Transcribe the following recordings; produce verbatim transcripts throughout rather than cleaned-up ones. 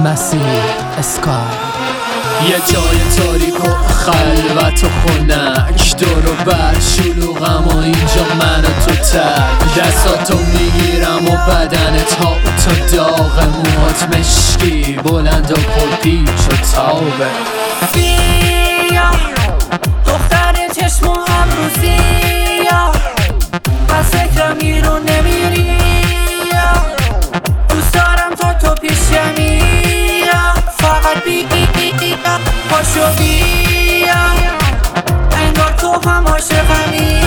مسیح اسکای. یه جای تاریک و خلوت و خنک، دور و بر شلوغم و اینجا من و تو تک. دستاتو میگیرم و بدنت ها تا داغ، موهات مشکی بلند و پر پیچ و تابه. بیا دختر چشم و ابروزی، از فکرم میرون نمیری، دوست دارم تو تو پیشمی، فقط بیا پاشو بیا، انگار تو هم عاشقمی،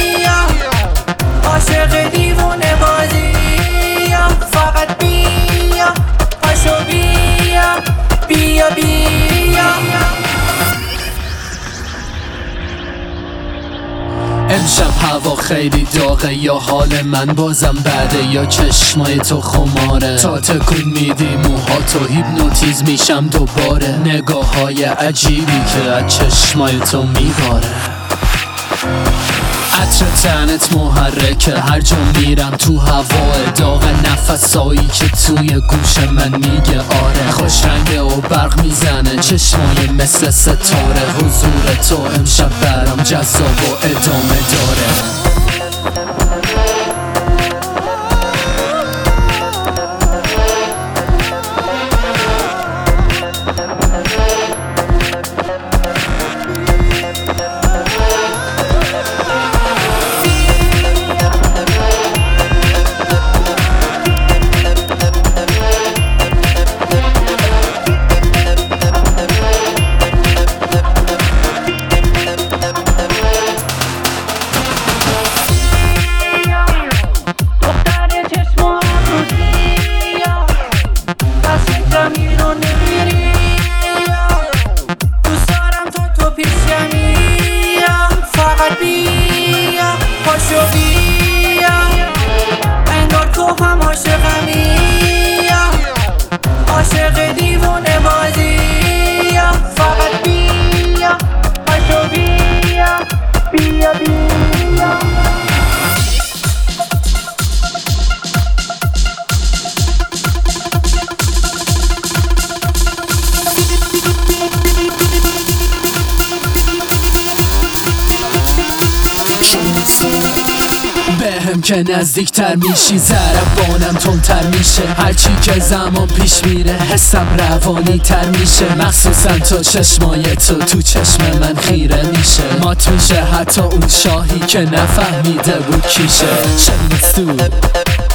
عاشق دیوونه بازی، فقط بیا پاشو بیا بیا بیا. امشب هوا خیلی داغه، یا حال من بازم بده یا چشمای تو خماره. تا تکون میدی موهاتو هیپنوتیزم میشم دوباره، نگاه های عجیبی که از چشمای تو میباره. عطر تنت محرکه، هر جا میرم تو هوا داغ، نفسایی که توی گوش من میگه آره. خوش رنگه و برق میزنه چشمای مثل ستاره، حضور تو امشب برام جذاب و ادامه داره. عاشق دیوونه بازی، فقط بیا پاشو بیا بیا بیا. بهم که نزدیکتر میشی ضربانم تندتر میشه، هرچی که زمان پیش میره حسم روانی تر میشه، مخصوصا تو چشمای تو تو چشم من خیره میشه، مات میشه حتی اون شاهی که نفهمیده بود کیشه.